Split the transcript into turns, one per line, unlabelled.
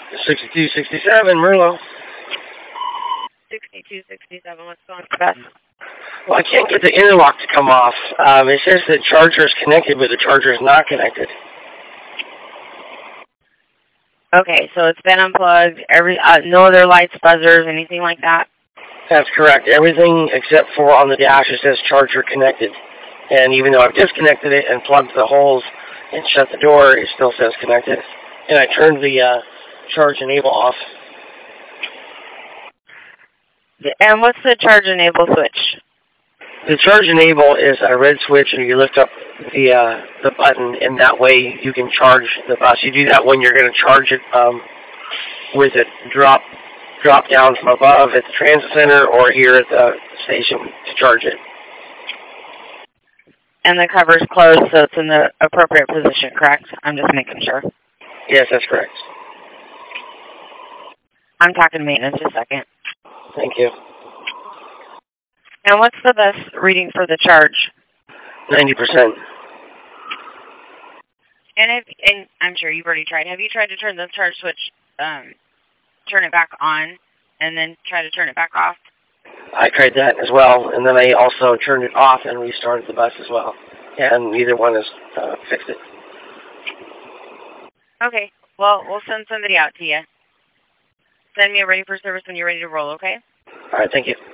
6267, Merlo.
6267, what's going on with the bus?
Well, I can't get the interlock to come off. It says the charger is connected, but the charger is not connected.
Okay, so it's been unplugged. No other lights, buzzers, anything like that?
That's correct. Everything except for on the dash it says charger connected. And even though I've disconnected it and plugged the holes and shut the door, it still says connected. And I turned the charge enable off.
And what's the charge enable switch?
The charge enable is a red switch, and you lift up the button, and that way you can charge the bus. You do that when you're going to charge it with it drop down from above at the transit center or here at the station to charge it.
And the cover's closed, so it's in the appropriate position, correct? I'm just making sure.
Yes, that's correct.
I'm talking maintenance just a second.
Thank you.
And what's the best reading for the charge?
90%.
And I'm sure you've already tried. Have you tried to turn the charge switch, turn it back on, and then try to turn it back off?
I tried that as well, and then I also turned it off and restarted the bus as well. And neither one has fixed it.
Okay. Well, we'll send somebody out to you. Send me a ready for service when you're ready to roll, okay?
All right, thank you.